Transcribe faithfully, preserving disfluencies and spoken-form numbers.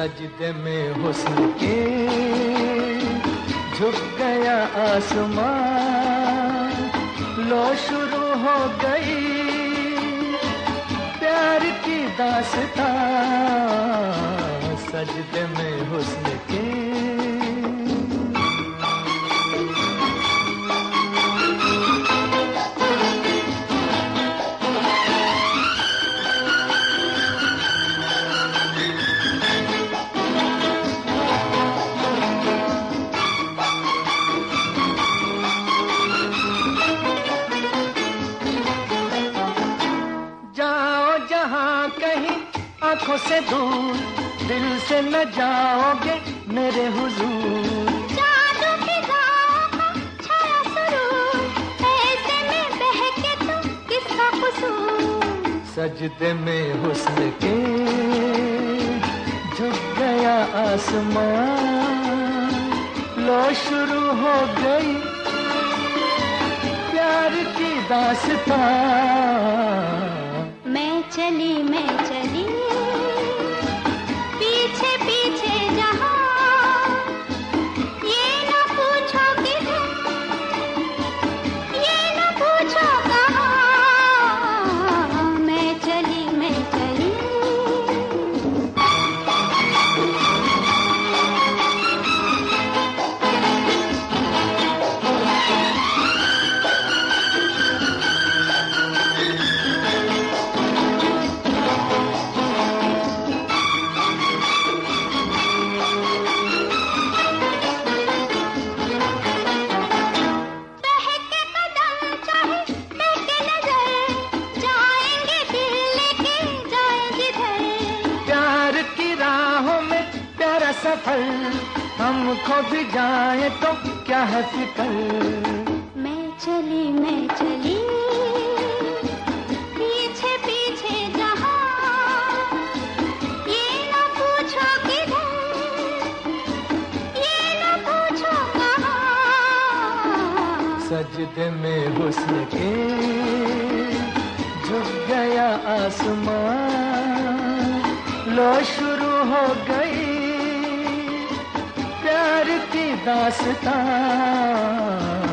सजदे में हुस्न के झुक गया आसमान, लो शुरू हो गई प्यार की दास्तां, सजदे में हुस्न के। आँखों से दूर दिल से न जाओगे मेरे हुजूर, जादू की गाँव का छाया सुरूर, ऐसे में बहके तो किसका कसूर। सजदे में हुस्न के झुक गया आसमान, लो शुरू हो गई प्यार की दास्तां। मैं चली मैं चली पीछे पीछे जहाँ, ये न पूछो किधर, ये न पूछो कहाँ, मैं चली मैं चली। सफल हमको भी जाए तो क्या है फिकर। मैं चली मैं चली पीछे पीछे जहाँ, ये न पूछो किधर, ये न पूछो कहाँ। सजदे में हुस्न के झुक गया आसमान, लो शुरू हो गई प्यार की दास्तां।